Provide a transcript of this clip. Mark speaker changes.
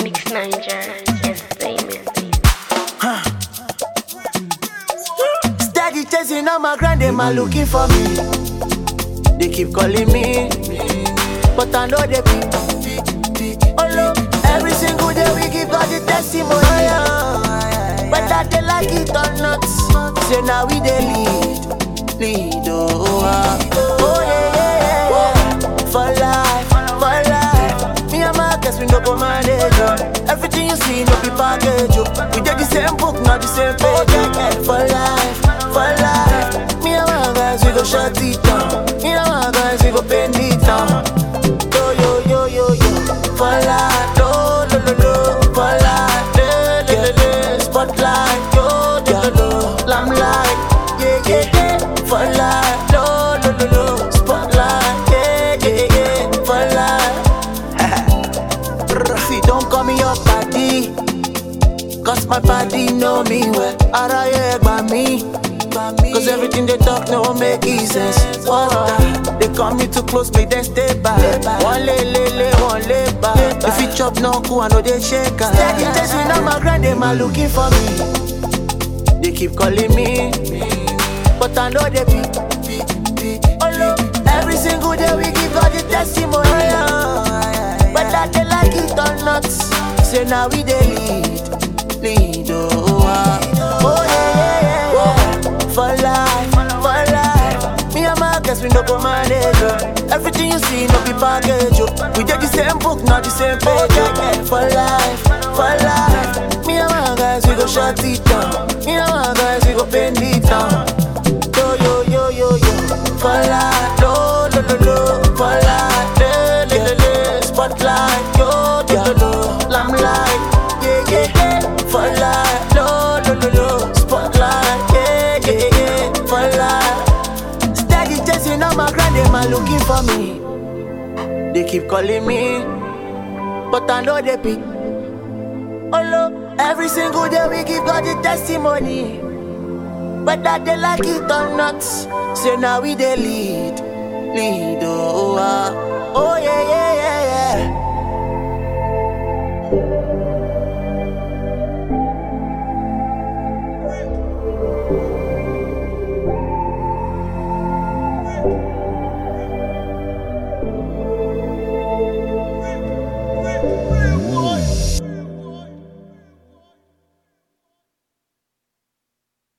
Speaker 1: Mix Niger Entertainment.
Speaker 2: Steady chasing on my grind, them are looking for me. They keep calling me, but I know they be. Oh no, every single day we give God the testimony. But that they like it or not, say now we they lead, oh yeah. For life, me and my guys we no go manage. Everything you see no be package. We did the same book, not the same page. For life, me and my guys we go shut it down. Me and my guys we go bend it down. Yo, for life, no, for life, spotlight, yo, lamplight, yeah, for life, no, spotlight, yeah, for life. See, don't call me your party, cause my body know me well. Araye by me, cause everything they talk no make sense. What's that? They call me too close, make them stay back. One lay back. If you chop no cool, I know they shake. Steady chasing on my grind, they are looking for me. They keep calling me, but I know they be. Oh no, every single day we give God the testimony. But that they like it or not, say now we they lead, oh yeah. For life, me and my guys we no go manage. Everything you see no be package. We did the same book, not the same page. For life, me and my guys we go shut it down. Me and my guys we go bend it down. Yo, for life, no, for life, spotlight, yo, lamplight, yeah, for life, no, spotlight, yeah, for life. Steady chasing on my grind, they are looking for me. They keep calling me, but I know they be. Oh no, every single day we give God the testimony. But that they like it or not, say now we they lead, oh.